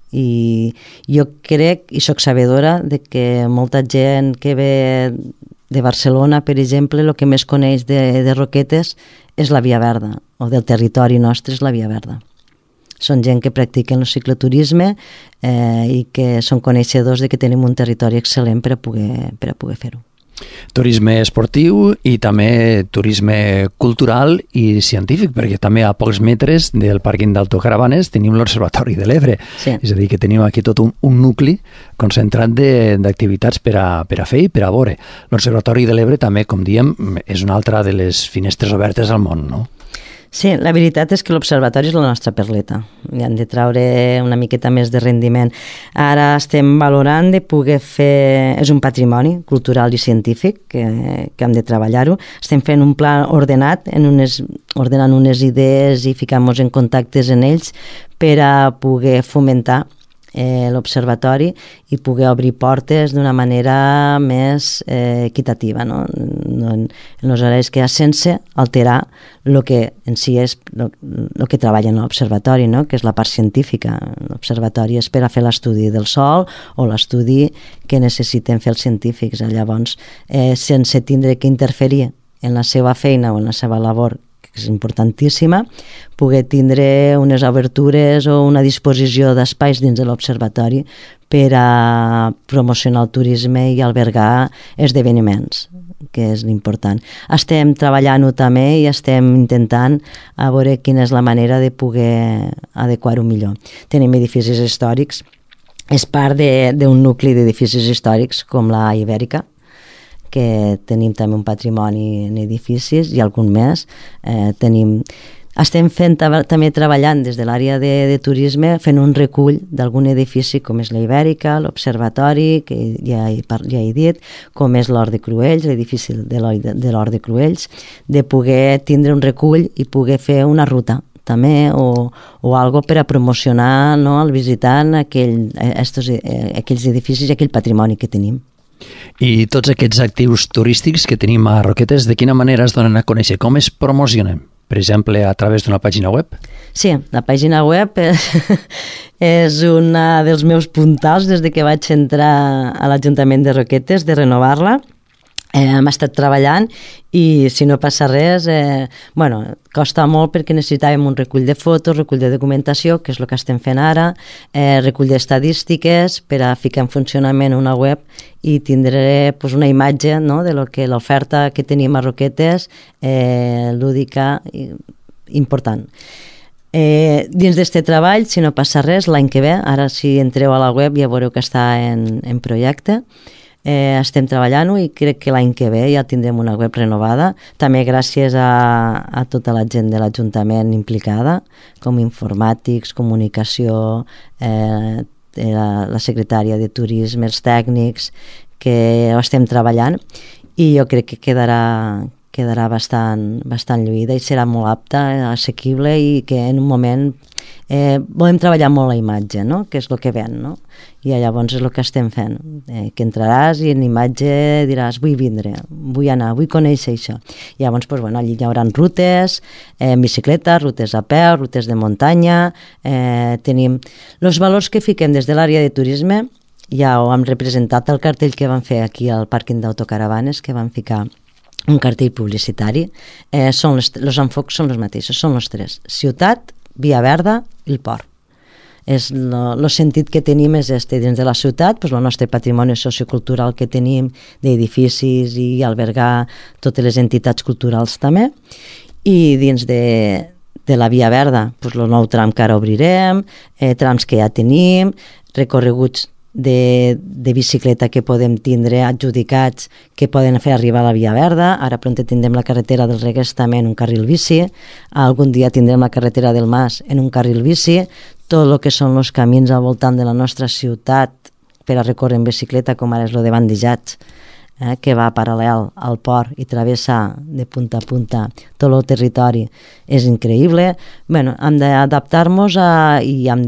I jo crec, i soc sabedora, de que molta gent que ve de Barcelona, per exemple, el que més coneix de Roquetes és la Via Verda, o del territori nostre és la Via Verda. Són gent que practiquen el cicloturisme i que són coneixedors de que tenim un territori excel·lent per a poder fer-ho. Turisme esportiu i també turisme cultural i científic, perquè també a pocs metres del pàrquing d'autocaravanes tenim l'Observatori de l'Ebre. Sí. És a dir, que tenim aquí tot un nucli concentrat d'activitats per a fer i per a veure. L'Observatori de l'Ebre també, com diem, és una altra de les finestres obertes al món, no? Sí, la veritat és que l'observatori és la nostra perleta. Li han de treure una miqueta més de rendiment. Ara estem valorant de poder fer... És un patrimoni cultural i científic que hem de treballar-ho. Estem fent un pla ordenat, ordenant unes idees i ficant-nos en contactes en ells per a poder fomentar l'observatori i poder obrir portes d'una manera més equitativa, no? En els horaris que hi ha, sense alterar el que en si és el que treballa en l'observatori, no? Que és la part científica. L'observatori és per a fer l'estudi del sol o l'estudi que necessiten fer els científics. Llavors, sense tindre que interferir en la seva feina o en la seva labor, que és importantíssima, poder tindre unes obertures o una disposició d'espais dins de l'observatori per a promocionar el turisme i albergar esdeveniments, que és l'important. Estem treballant-ho també i estem intentant a veure quina és la manera de poder adequar-ho millor. Tenim edificis històrics, és part d'un nucli d'edificis històrics com la Ibèrica, que tenim també un patrimoni en edificis i algun més. Estem també treballant des de l'àrea de turisme, fent un recull d'algun edifici com és la Ibèrica, l'Observatori, que ja he dit, com és l'Hort de Cruells, l'edifici de l'Hort de Cruells, de poder tindre un recull i poder fer una ruta també, o algo per a promocionar, no, al visitant aquells edificis i aquell patrimoni que tenim. I tots aquests actius turístics que tenim a Roquetes, de quina manera es donen a conèixer? Com es promocionen? Per exemple, a través d'una pàgina web? Sí, la pàgina web és una dels meus puntals des que vaig entrar a l'Ajuntament de Roquetes, de renovar-la. Hem estat treballant i si no passa res, costa molt perquè necessitàvem un recull de fotos, recull de documentació, que és el que estem fent ara, recull d'estadístiques per a ficar en funcionament una web i tindré una imatge, no, de l'oferta que tenim a Roquetes, lúdica, important. Dins d'aquest treball, si no passa res, l'any que ve, ara si entreu a la web ja veureu que està en projecte, estem treballant-ho i crec que l'any que ve ja tindrem una web renovada, també gràcies a tota la gent de l'Ajuntament implicada, com informàtics, comunicació, la secretària de turisme, els tècnics, que ho estem treballant, i jo crec que quedarà bastant lluïda i serà molt apta, assequible, i que en un moment volem treballar molt la imatge, no? Que és el que ven, no? I llavors és el que estem fent, que entraràs i en imatge diràs vull vindre, vull anar, vull conèixer això. I llavors allí hi haurà rutes en bicicleta, rutes a peu, rutes de muntanya, tenim els valors que fiquem des de l'àrea de turisme, ja ho hem representat el cartell que van fer aquí al pàrquing d'autocaravanes, que van ficar un cartell publicitari. Els enfocs són els mateixos, són els tres: ciutat, via verda i el port. El sentit que tenim és dins de la ciutat, el nostre patrimoni sociocultural que tenim d'edificis i albergar totes les entitats culturals també, i dins de la via verda el nou tram que ara obrirem, trams que ja tenim, recorreguts de bicicleta que podem tindre adjudicats que poden fer arribar a la via verda. Ara pront tindrem la carretera del Reguers també en un carril bici, algun dia tindrem la carretera del Mas en un carril bici. Tot el que són els camins al voltant de la nostra ciutat per a recórrer en bicicleta, com ara és el de Bandejats, que va paral·lel al port i travessa de punta a punta tot el territori, és increïble. Bueno, hem d'adaptar-nos i hem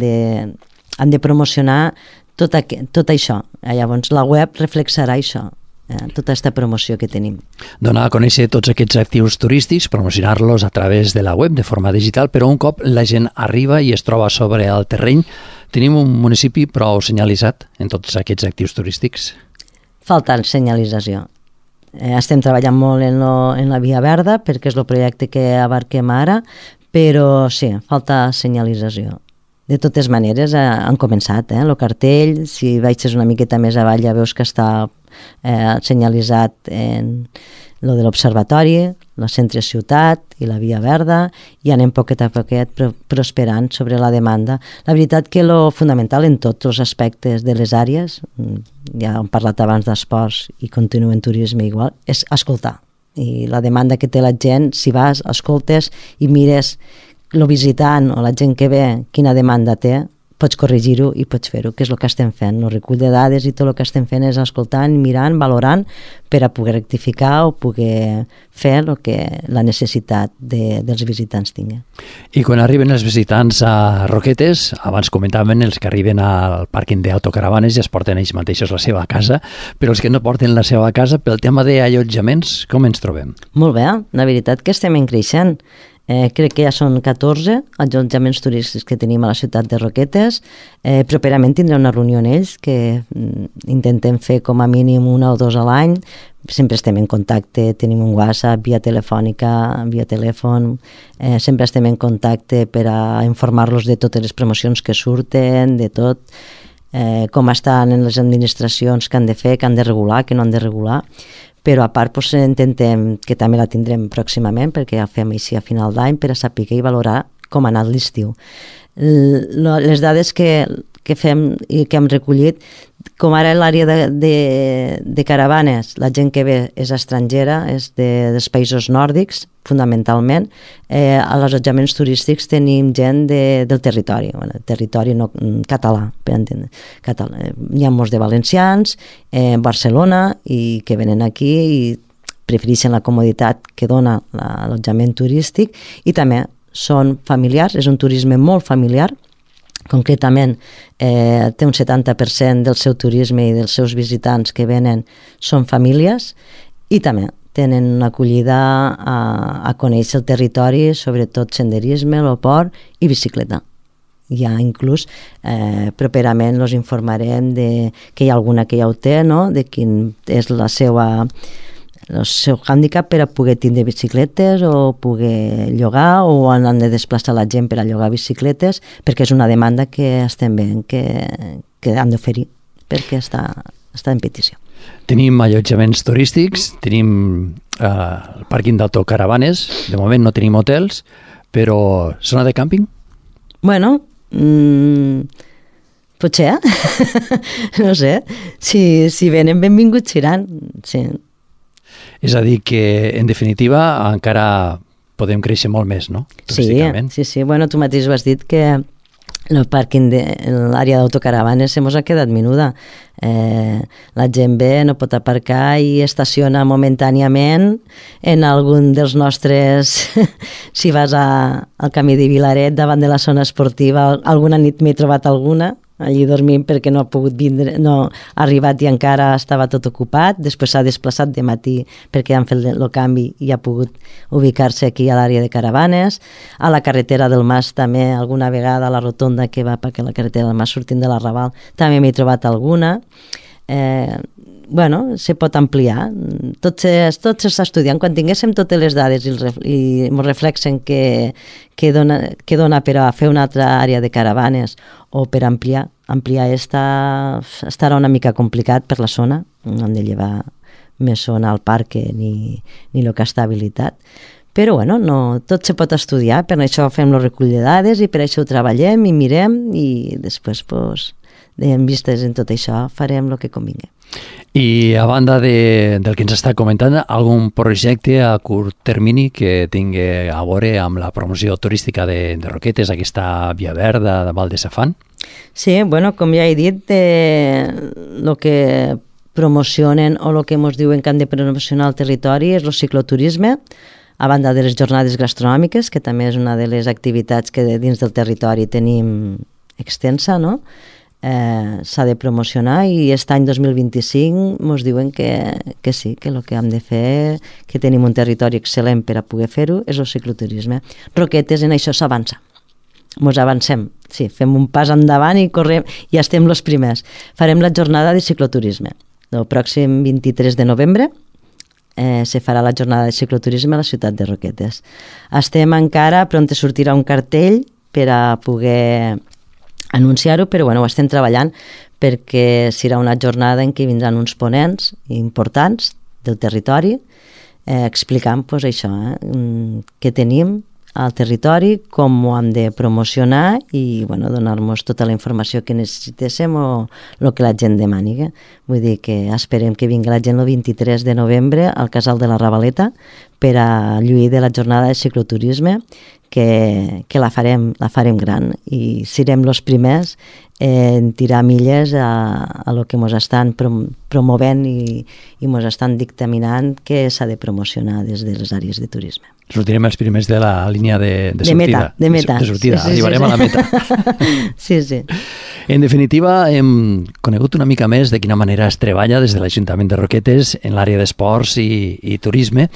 de promocionar tot això. Llavors la web reflexarà això, tota aquesta promoció que tenim. Donar a conèixer tots aquests actius turístics, promocionar-los a través de la web de forma digital, però un cop la gent arriba i es troba sobre el terreny, tenim un municipi prou senyalitzat en tots aquests actius turístics? Falta senyalització. Estem treballant molt en la via verda perquè és el projecte que abarquem ara, però sí, falta senyalització. De totes maneres, han començat, el cartell. Si baixes una miqueta més avall ja veus que està senyalitzat en lo de l'observatori, el centre ciutat i la via verda, i anem poquet a poquet prosperant sobre la demanda. La veritat que lo fundamental en tots els aspectes de les àrees, ja hem parlat abans d'esports i continuo en turisme igual, és escoltar. I la demanda que té la gent, si vas, escoltes i mires el visitant o la gent que ve quina demanda té, pots corregir-ho i pots fer-ho, que és el que estem fent. El recull de dades i tot el que estem fent és escoltant, mirant, valorant, per a poder rectificar o poder fer el que la necessitat dels visitants tingui. I quan arriben els visitants a Roquetes, abans comentaven els que arriben al pàrquing d'autocaravanes ja es porten ells mateixos la seva casa, però els que no porten la seva casa, pel tema d'allotjaments, com ens trobem? Molt bé, la veritat que estem creixent. Crec que ja són 14 allotjaments turístics que tenim a la ciutat de Roquetes. Properament tindrem una reunió en ells que intentem fer com a mínim una o dos a l'any. Sempre estem en contacte, tenim un WhatsApp, via telefònica, via telèfon, sempre estem en contacte per a informar-los de totes les promocions que surten, de tot, com estan en les administracions que han de fer, que han de regular, que no han de regular. Però a part intentem, que també la tindrem pròximament, perquè ja fem així a final d'any, per a saber i valorar com ha anat l'estiu. Les dades que fem i que hem recollit, com ara l'àrea de caravanes, la gent que ve és estrangera, és dels països nòrdics, fundamentalment. A els allotjaments turístics tenim gent del territori, territori no, català, per entendre. Hi ha molts de valencians, Barcelona, i que venen aquí i prefereixen la comoditat que dona l'allotjament turístic, i també són familiars, és un turisme molt familiar. Concretament, té un 70% del seu turisme i dels seus visitants que venen són famílies, i també tenen una acollida a conèixer el territori, sobretot senderisme, el port i bicicleta. Ja inclús properament els informarem que hi ha alguna que ja ho té, no? De quin és el seu hàndicap per a poder tindre bicicletes o poder llogar, o han de desplaçar la gent per a llogar bicicletes, perquè és una demanda que estem veient que han d'oferir, perquè està en petició. Tenim allotjaments turístics, tenim el pàrquing d'autocaravanes, de moment no tenim hotels, però zona de càmping? Bueno, potser, no sé, si venen benvinguts seran, sí. És a dir, que en definitiva encara podem créixer molt més, no? Turísticament. Sí. Bueno, tu mateix ho has dit que el pàrquing de l'àrea d'autocaravanes se mos ha quedat menuda. La gent ve, no pot aparcar i estaciona momentàniament en algun dels nostres... Si vas al camí de Vilaret, davant de la zona esportiva, alguna nit m'he trobat alguna, allí dormint perquè no ha pogut vindre, no ha arribat i encara estava tot ocupat, després s'ha desplaçat de matí perquè han fet el canvi i ha pogut ubicar-se aquí a l'àrea de caravanes. A la carretera del Mas també, alguna vegada a la rotonda que va perquè la carretera del Mas sortint de la Raval, també m'he trobat alguna. Bueno, se pot ampliar. Tot s'està estudiant. Quan tinguéssim totes les dades i ens reflexen que dona per a fer una altra àrea de caravanes o per ampliar estarà una mica complicat per la zona. No hem de llevar més zona al parc ni el que està habilitat. Però bueno, tot se pot estudiar, per això fem el recull de dades i per això ho treballem i mirem i després, en vistes en tot això, farem el que convingui. I a banda del que ens està comentant, algun projecte a curt termini que tingui a veure amb la promoció turística de Roquetes, aquesta via verda de Val de Safant? Sí, bueno, com ja he dit, el que promocionen o el que ens diuen que han de promocionar el territori és el cicloturisme, a banda de les jornades gastronòmiques, que també és una de les activitats que dins del territori tenim extensa, no? S'ha de promocionar i aquest any 2025 ens diuen que sí, que el que hem de fer, que tenim un territori excel·lent per a poder fer-ho, és el cicloturisme. Roquetes, en això s'avança. Ens avancem, sí, fem un pas endavant i correm, i estem els primers. Farem la jornada de cicloturisme. El pròxim 23 de novembre se farà la jornada de cicloturisme a la ciutat de Roquetes. Estem encara, però sortirà un cartell per a poder anunciar-ho, però bueno, ho estem treballant perquè serà una jornada en què vindran uns ponents importants del territori explicant això, què tenim al territori, com ho hem de promocionar i bueno, donar-nos tota la informació que necessitéssim o el que la gent demani. Vull dir que esperem que vingui la gent el 23 de novembre al Casal de la Ravaleta per a lluir de la jornada de cicloturisme que la farem gran i serem els primers en tirar milles a lo que ens estan promovent i ens estan dictaminant que s'ha de promocionar des de les àrees de turisme. Sortirem els primers de la línia de sortida. De meta. De sortida, sí, arribarem a la meta. Sí, sí. En definitiva, hem conegut una mica més de quina manera es treballa des de l'Ajuntament de Roquetes en l'àrea d'esports i turisme.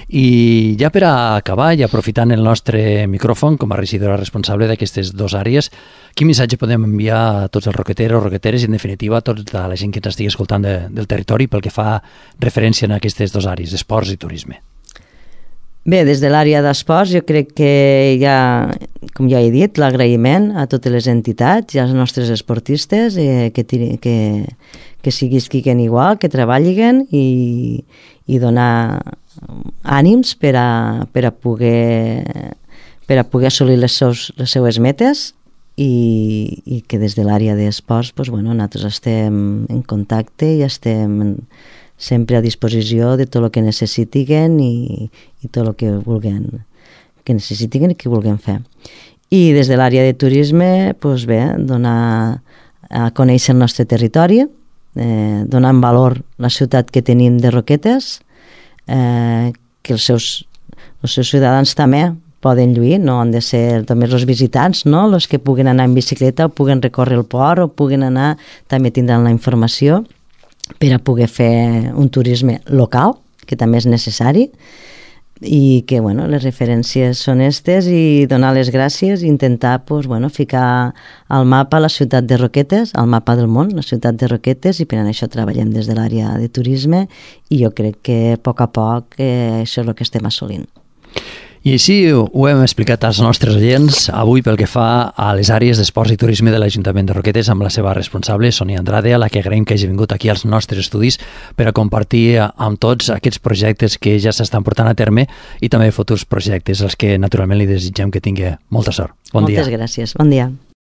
I ja per a acabar, i aprofitant el nostre micròfon com a regidora responsable d'aquestes dues àrees, quin missatge podem enviar a tots els roqueteros, roqueteres i, en definitiva, a tota la gent que ens estigui escoltant del territori pel que fa referència a aquestes dues àrees, esports i turisme? Bé, des de l'àrea d'esports jo crec que ja, com ja he dit, l'agraïment a totes les entitats i als nostres esportistes que siguin igual, que treballin i donar ànims per a poder assolir les seues metes i que des de l'àrea d'esports nosaltres estem en contacte i estem sempre a disposició de tot el que necessitin i tot el que necessitin i que vulguin fer. I des de l'àrea de turisme, donar a conèixer el nostre territori, donar en valor la ciutat que tenim de Roquetes, que els seus ciutadans també poden lluir, no han de ser només els visitants, no? Els que puguen anar en bicicleta o puguen recórrer el port o puguen anar, també tindran la informació per a poder fer un turisme local, que també és necessari, i que les referències són aquestes i donar les gràcies i intentar ficar al mapa la ciutat de Roquetes, al mapa del món, la ciutat de Roquetes, i per això treballem des de l'àrea de turisme i jo crec que a poc això és el que estem assolint. I així ho hem explicat als nostres oients avui pel que fa a les àrees d'esports i turisme de l'Ajuntament de Roquetes amb la seva responsable, Sònia Andrade, a la que agraïm que hagi vingut aquí als nostres estudis per a compartir amb tots aquests projectes que ja s'estan portant a terme i també futurs projectes, els que naturalment li desitgem que tingui molta sort. Bon dia. Moltes gràcies. Bon dia.